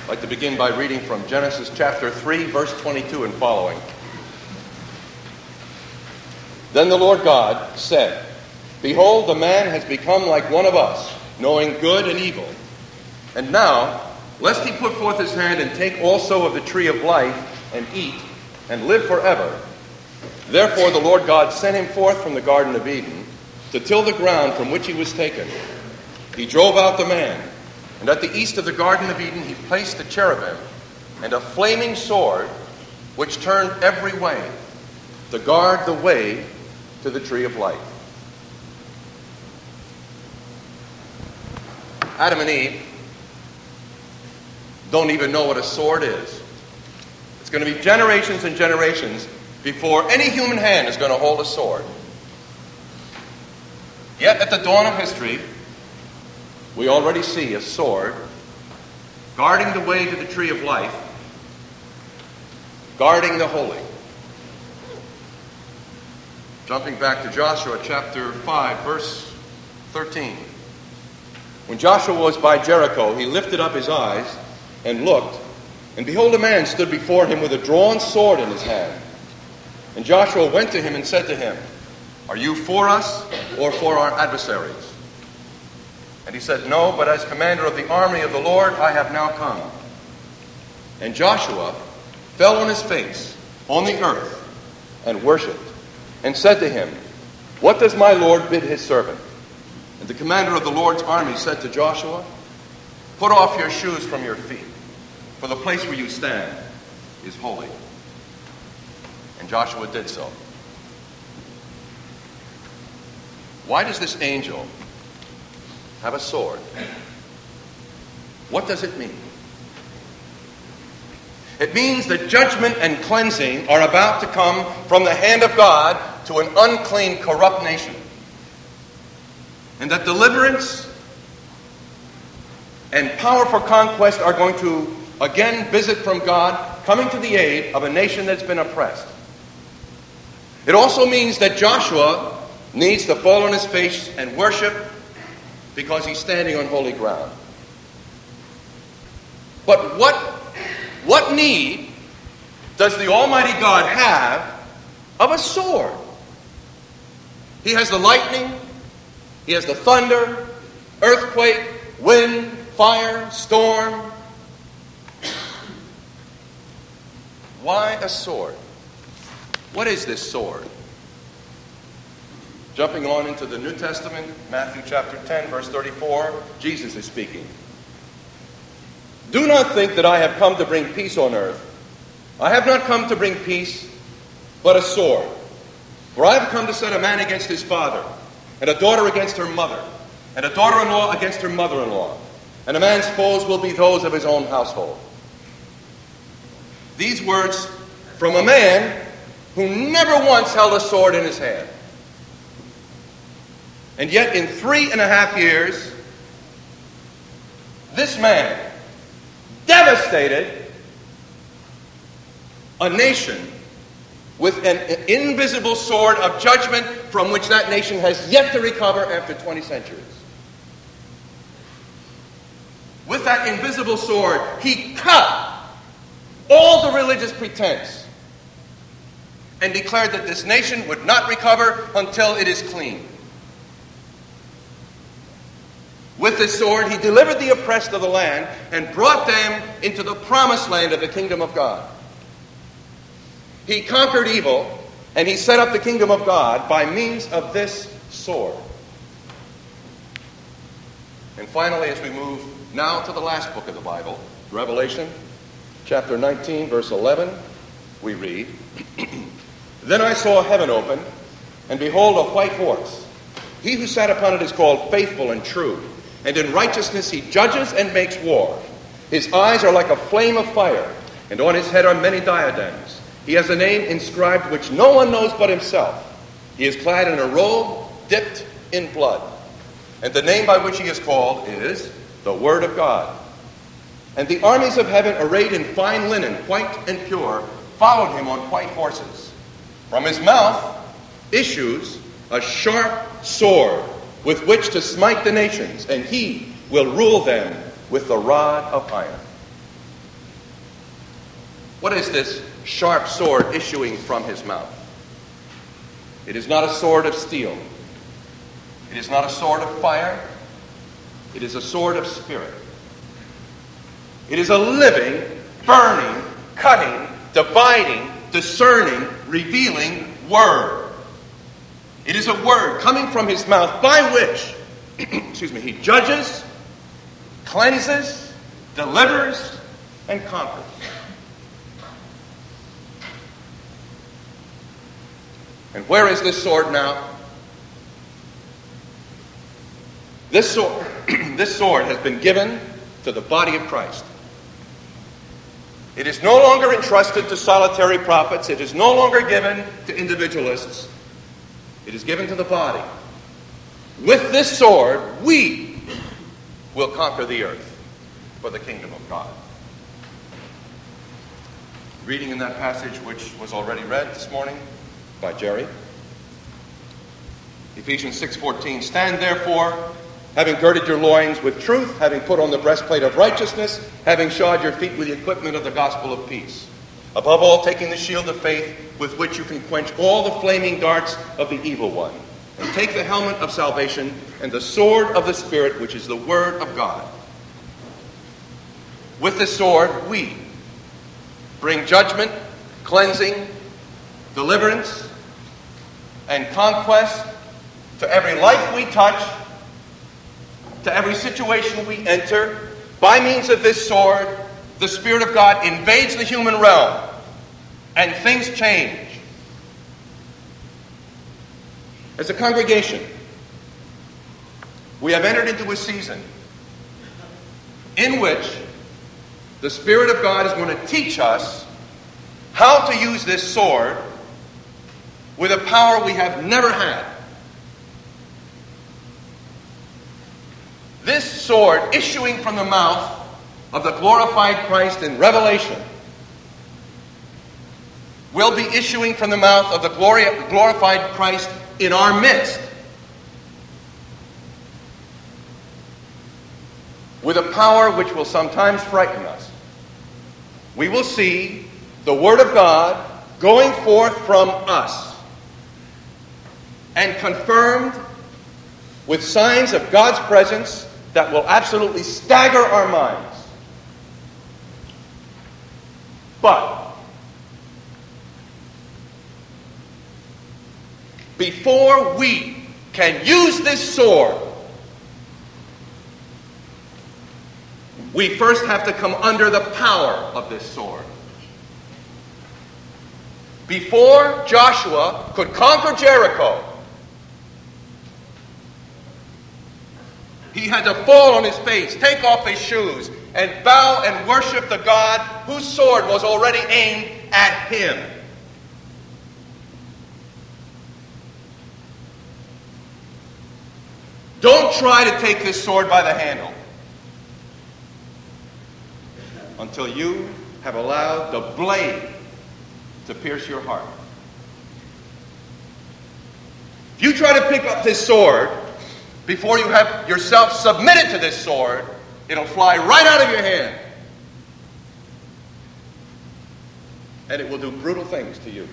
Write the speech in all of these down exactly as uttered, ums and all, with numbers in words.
I'd like to begin by reading from Genesis chapter three, verse twenty-two and following. Then the Lord God said, Behold, the man has become like one of us, knowing good and evil. And now, lest he put forth his hand and take also of the tree of life and eat and live forever. Therefore the Lord God sent him forth from the Garden of Eden to till the ground from which he was taken. He drove out the man, and at the east of the Garden of Eden he placed the cherubim and a flaming sword which turned every way to guard the way to the tree of life. Adam and Eve don't even know what a sword is. It's going to be generations and generations before any human hand is going to hold a sword. Yet at the dawn of history, we already see a sword guarding the way to the tree of life, guarding the holy. Jumping back to Joshua chapter five, verse thirteen. When Joshua was by Jericho, he lifted up his eyes and looked, and behold, a man stood before him with a drawn sword in his hand. And Joshua went to him and said to him, Are you for us or for our adversaries? And he said, No, but as commander of the army of the Lord, I have now come. And Joshua fell on his face on the earth and worshipped, and said to him, What does my Lord bid his servant? And the commander of the Lord's army said to Joshua, Put off your shoes from your feet, for the place where you stand is holy. And Joshua did so. Why does this angel have a sword? What does it mean? It means that judgment and cleansing are about to come from the hand of God to an unclean, corrupt nation. And that deliverance and power for conquest are going to again visit from God, coming to the aid of a nation that's been oppressed. It also means that Joshua needs to fall on his face and worship because he's standing on holy ground. But what, what need does the Almighty God have of a sword? He has the lightning, he has the thunder, earthquake, wind, fire, storm. Why a sword? What is this sword? Jumping on into the New Testament, Matthew chapter ten, verse thirty-four, Jesus is speaking. Do not think that I have come to bring peace on earth. I have not come to bring peace, but a sword. For I have come to set a man against his father, and a daughter against her mother, and a daughter-in-law against her mother-in-law. And a man's foes will be those of his own household. These words from a man who never once held a sword in his hand. And yet in three and a half years, this man devastated a nation with an invisible sword of judgment from which that nation has yet to recover after twenty centuries. With that invisible sword, he cut all the religious pretense and declared that this nation would not recover until it is clean. With this sword, he delivered the oppressed of the land and brought them into the promised land of the kingdom of God. He conquered evil, and he set up the kingdom of God by means of this sword. And finally, as we move now to the last book of the Bible, Revelation, chapter nineteen, verse eleven, we read, Then I saw heaven open, and behold, a white horse. He who sat upon it is called Faithful and True, and in righteousness he judges and makes war. His eyes are like a flame of fire, and on his head are many diadems. He has a name inscribed which no one knows but himself. He is clad in a robe dipped in blood. And the name by which he is called is the Word of God. And the armies of heaven, arrayed in fine linen, white and pure, followed him on white horses. From his mouth issues a sharp sword with which to smite the nations, and he will rule them with the rod of iron. What is this sharp sword issuing from his mouth? It is not a sword of steel. It is not a sword of fire. It is a sword of spirit. It is a living, burning, cutting, dividing, discerning, revealing word. It is a word coming from his mouth by which, excuse me, he judges, cleanses, delivers, and conquers. And where is this sword now? This sword, this sword has been given to the body of Christ. It is no longer entrusted to solitary prophets. It is no longer given to individualists. It is given to the body. With this sword, we will conquer the earth for the kingdom of God. Reading in that passage, which was already read this morning by Jerry. Ephesians six fourteen, stand therefore, having girded your loins with truth, having put on the breastplate of righteousness, having shod your feet with the equipment of the gospel of peace. Above all, taking the shield of faith, with which you can quench all the flaming darts of the evil one. And take the helmet of salvation and the sword of the Spirit, which is the word of God. With the sword, we bring judgment, cleansing, deliverance, and conquest to every life we touch, to every situation we enter. By means of this sword, the Spirit of God invades the human realm, and things change. As a congregation, we have entered into a season in which the Spirit of God is going to teach us how to use this sword with a power we have never had. This sword issuing from the mouth of the glorified Christ in Revelation will be issuing from the mouth of the glory, glorified Christ in our midst, with a power which will sometimes frighten us. We will see the Word of God going forth from us and confirmed with signs of God's presence that will absolutely stagger our minds. But before we can use this sword, we first have to come under the power of this sword. Before Joshua could conquer Jericho, he had to fall on his face, take off his shoes, and bow and worship the God whose sword was already aimed at him. Don't try to take this sword by the handle until you have allowed the blade to pierce your heart. If you try to pick up this sword before you have yourself submitted to this sword, it'll fly right out of your hand. And it will do brutal things to you.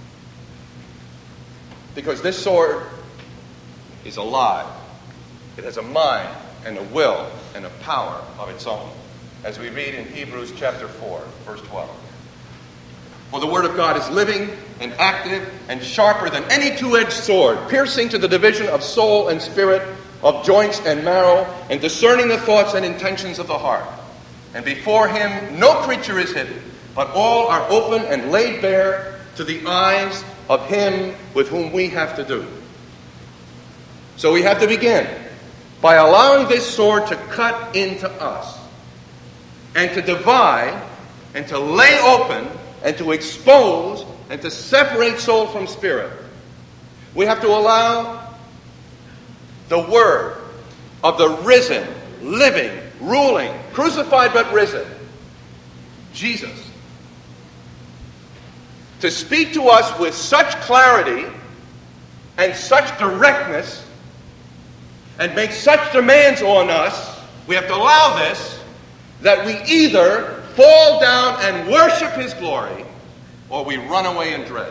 Because this sword is alive. It has a mind and a will and a power of its own. As we read in Hebrews chapter four, verse twelve. For the word of God is living and active and sharper than any two-edged sword, piercing to the division of soul and spirit, of joints and marrow, and discerning the thoughts and intentions of the heart. And before him no creature is hidden, but all are open and laid bare to the eyes of him with whom we have to do. So we have to begin by allowing this sword to cut into us, and to divide, and to lay open, and to expose, and to separate soul from spirit. We have to allow the word of the risen, living, ruling, crucified but risen, Jesus, to speak to us with such clarity and such directness and make such demands on us. We have to allow this, that we either fall down and worship his glory, or we run away in dread.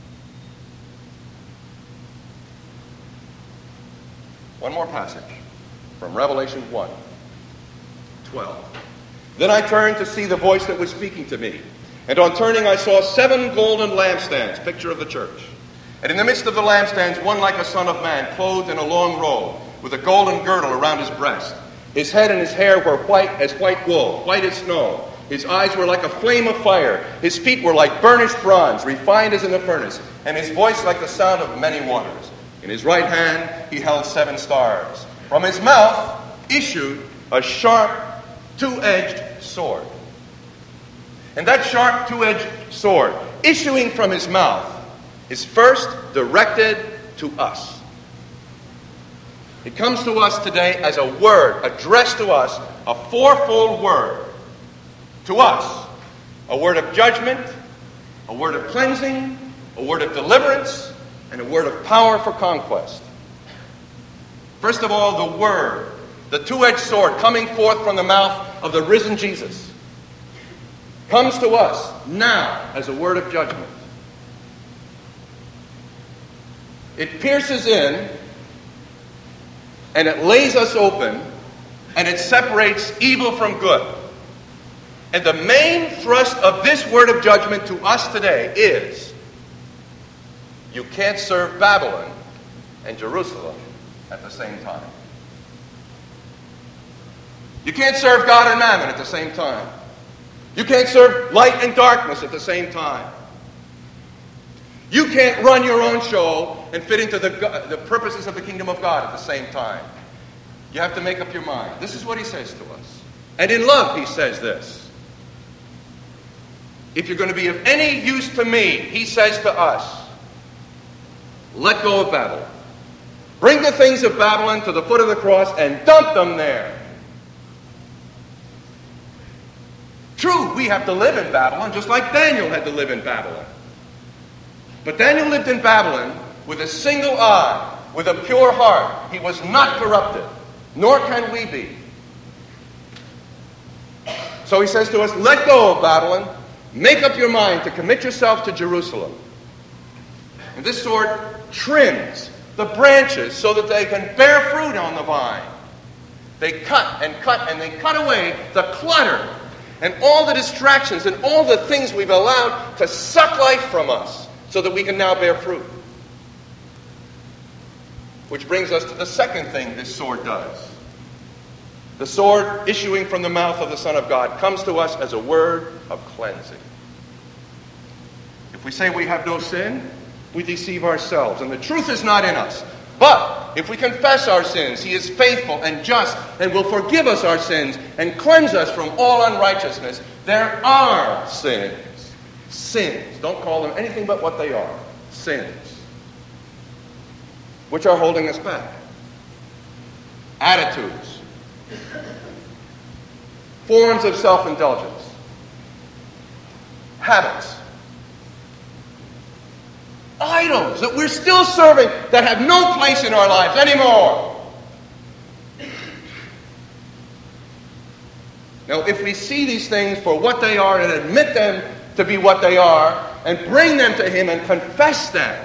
One more passage from Revelation one, twelve. Then I turned to see the voice that was speaking to me. And on turning I saw seven golden lampstands, picture of the church. And in the midst of the lampstands, one like a son of man, clothed in a long robe, with a golden girdle around his breast. His head and his hair were white as white wool, white as snow. His eyes were like a flame of fire. His feet were like burnished bronze, refined as in a furnace. And his voice like the sound of many waters. In his right hand he held seven stars. From his mouth issued a sharp, two-edged sword. And that sharp, two-edged sword, issuing from his mouth, is first directed to us. It comes to us today as a word, addressed to us, a fourfold word. To us, a word of judgment, a word of cleansing, a word of deliverance, and a word of power for conquest. First of all, the word, the two-edged sword coming forth from the mouth of the risen Jesus, comes to us now as a word of judgment. It pierces in, and it lays us open, and it separates evil from good. And the main thrust of this word of judgment to us today is, you can't serve Babylon and Jerusalem at the same time. You can't serve God and Mammon at the same time. You can't serve light and darkness at the same time. You can't run your own show and fit into the, the purposes of the kingdom of God at the same time. You have to make up your mind. This is what he says to us. And in love, he says this. If you're going to be of any use to me, he says to us, let go of Babylon. Bring the things of Babylon to the foot of the cross and dump them there. True, we have to live in Babylon, just like Daniel had to live in Babylon. But Daniel lived in Babylon with a single eye, with a pure heart. He was not corrupted, nor can we be. So he says to us, let go of Babylon. Make up your mind to commit yourself to Jerusalem. And this sword trims the branches so that they can bear fruit on the vine. They cut and cut and they cut away the clutter and all the distractions and all the things we've allowed to suck life from us so that we can now bear fruit. Which brings us to the second thing this sword does. The sword issuing from the mouth of the Son of God comes to us as a word of cleansing. If we say we have no sin, we deceive ourselves, and the truth is not in us. But if we confess our sins, he is faithful and just and will forgive us our sins and cleanse us from all unrighteousness. There are sins. Sins. Don't call them anything but what they are. Sins. Which are holding us back. Attitudes. Forms of self-indulgence. Habits. Idols that we're still serving that have no place in our lives anymore. Now, if we see these things for what they are and admit them to be what they are and bring them to him and confess them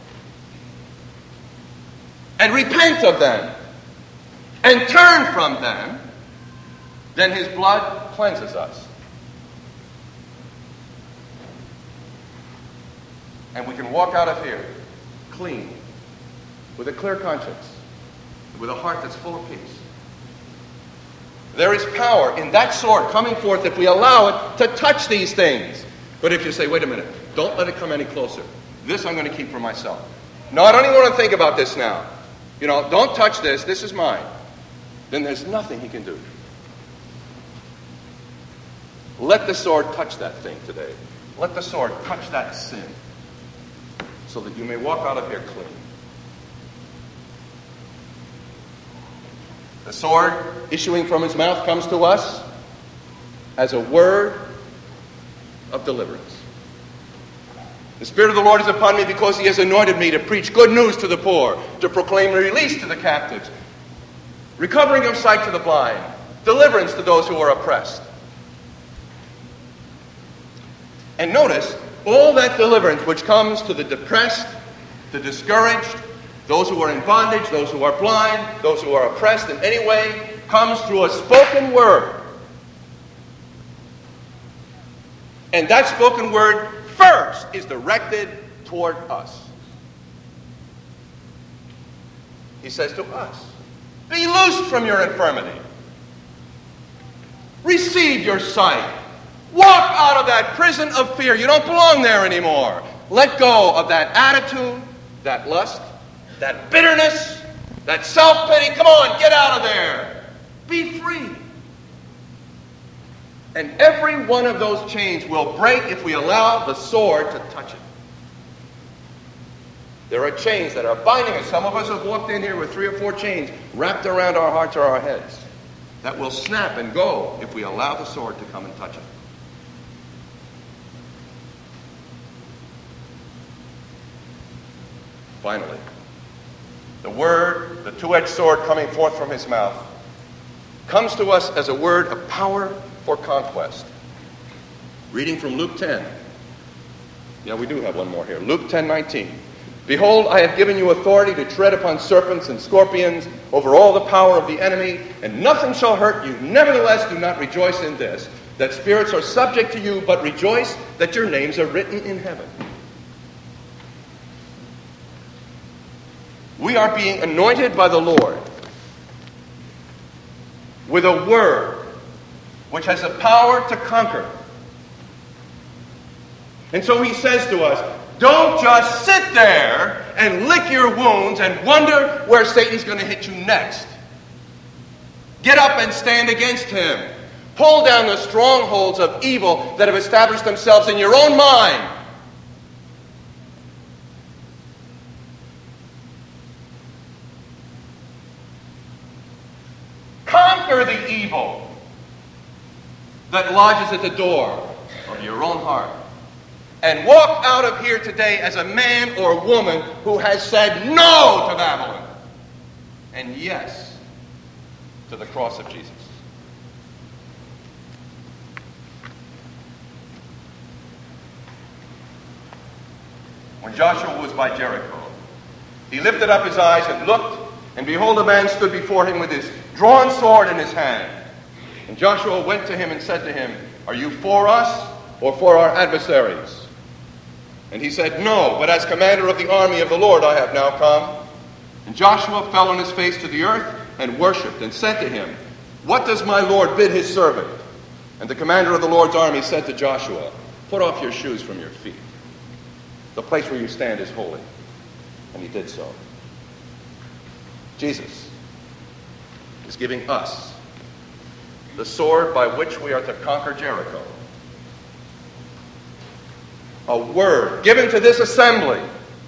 and repent of them and turn from them, then his blood cleanses us. And we can walk out of here clean, with a clear conscience, with a heart that's full of peace. There is power in that sword coming forth if we allow it to touch these things. But if you say, wait a minute, don't let it come any closer. This I'm going to keep for myself. No, I don't even want to think about this now. You know, don't touch this. This is mine. Then there's nothing he can do. Let the sword touch that thing today. Let the sword touch that sin so that you may walk out of here clean. The sword issuing from his mouth comes to us as a word of deliverance. The Spirit of the Lord is upon me because he has anointed me to preach good news to the poor, to proclaim release to the captives, recovering of sight to the blind, deliverance to those who are oppressed. And notice, all that deliverance which comes to the depressed, the discouraged, those who are in bondage, those who are blind, those who are oppressed in any way, comes through a spoken word. And that spoken word first is directed toward us. He says to us, be loosed from your infirmity. Receive your sight. Walk out of that prison of fear. You don't belong there anymore. Let go of that attitude, that lust, that bitterness, that self-pity. Come on, get out of there. Be free. And every one of those chains will break if we allow the sword to touch it. There are chains that are binding us. Some of us have walked in here with three or four chains wrapped around our hearts or our heads that will snap and go if we allow the sword to come and touch it. Finally, the word, the two-edged sword coming forth from his mouth, comes to us as a word of power for conquest. Reading from Luke ten. Yeah, we do have one more here. Luke ten nineteen. Behold, I have given you authority to tread upon serpents and scorpions, over all the power of the enemy, and nothing shall hurt you. Nevertheless, do not rejoice in this, that spirits are subject to you, but rejoice that your names are written in heaven. We are being anointed by the Lord with a word which has the power to conquer. And so he says to us, don't just sit there and lick your wounds and wonder where Satan's going to hit you next. Get up and stand against him. Pull down the strongholds of evil that have established themselves in your own mind. Conquer the evil that lodges at the door of your own heart. And walk out of here today as a man or woman who has said no to Babylon and yes to the cross of Jesus. When Joshua was by Jericho, he lifted up his eyes and looked, and behold, a man stood before him with his drawn sword in his hand. And Joshua went to him and said to him, are you for us or for our adversaries? And he said, no, but as commander of the army of the Lord I have now come. And Joshua fell on his face to the earth and worshipped and said to him, what does my Lord bid his servant? And the commander of the Lord's army said to Joshua, put off your shoes from your feet. The place where you stand is holy. And he did so. Jesus is giving us the sword by which we are to conquer Jericho. A word given to this assembly,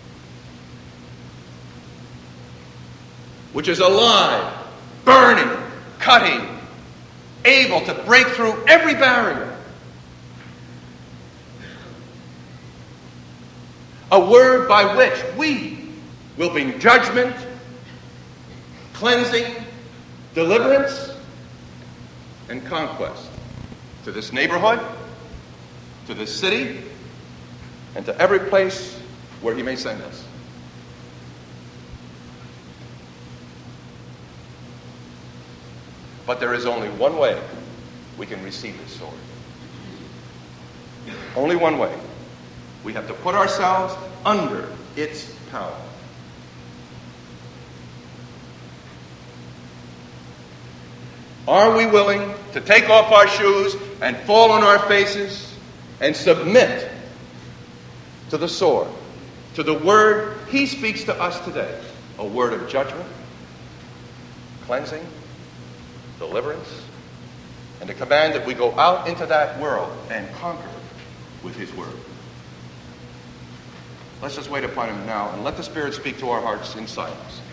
which is alive, burning, cutting, able to break through every barrier. A word by which we will bring judgment, cleansing, deliverance, and conquest to this neighborhood, to this city, and to every place where he may send us. But there is only one way we can receive this sword. Only one way. We have to put ourselves under its power. Are we willing to take off our shoes and fall on our faces and submit to the sword, to the word he speaks to us today? A word of judgment, cleansing, deliverance, and a command that we go out into that world and conquer with his word. Let's just wait upon him now and let the Spirit speak to our hearts in silence.